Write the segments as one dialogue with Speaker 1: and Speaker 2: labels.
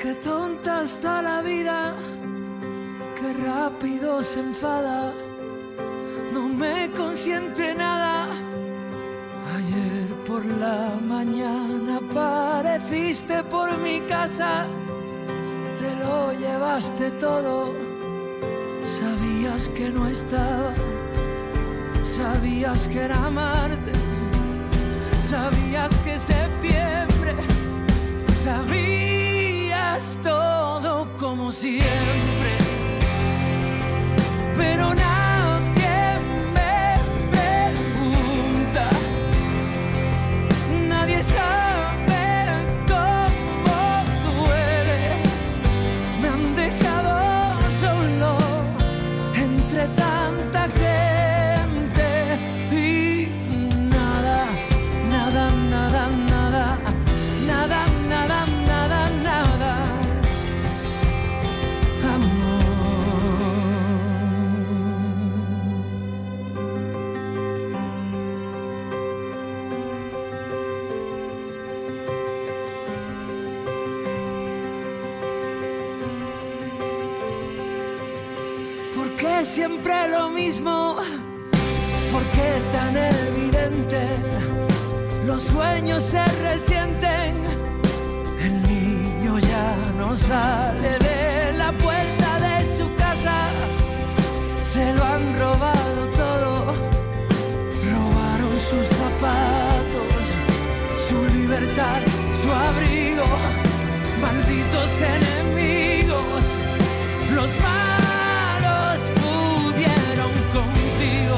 Speaker 1: Qué tonta está la vida, qué rápido se enfada, no me consiente nada. Ayer por la mañana apareciste por mi casa, te lo llevaste todo, sabías que no estaba, sabías que era martes, sabías que septiembre, sabías todo como siempre, pero nadie me pregunta, nadie sabe cómo duele, me han dejado solo entre tanta gente y nada, nada, nada, nada, nada, nada, nada, nada, amor. ¿Por qué siempre lo mismo? ¿Por qué tan evidente? Los sueños se resienten, el niño ya no sale de la puerta de su casa, se lo han robado todo, robaron sus zapatos, su libertad, su abrigo, malditos enemigos, los malos pudieron contigo,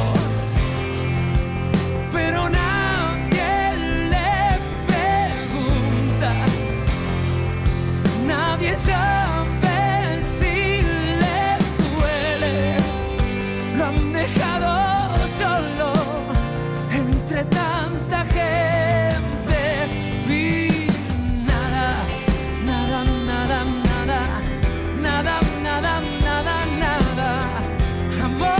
Speaker 1: pero nadie le pregunta, nadie sabe si le duele, lo han dejado solo entre tanta gente y nada, nada, nada, nada, nada, nada, nada, nada, amor.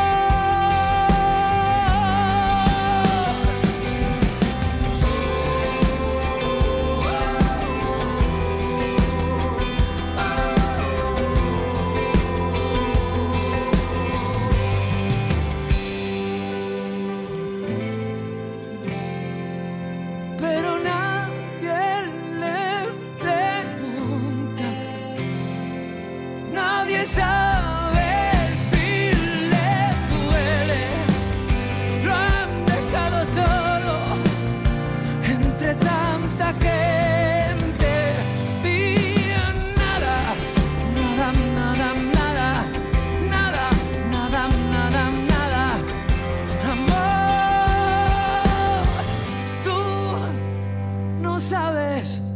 Speaker 1: Pero nadie le pregunta, nadie sabe si le duele, lo han dejado solo entre tanta gente y nada, nada, nada, nada, nada, nada, nada, nada, amor. Tú no sabes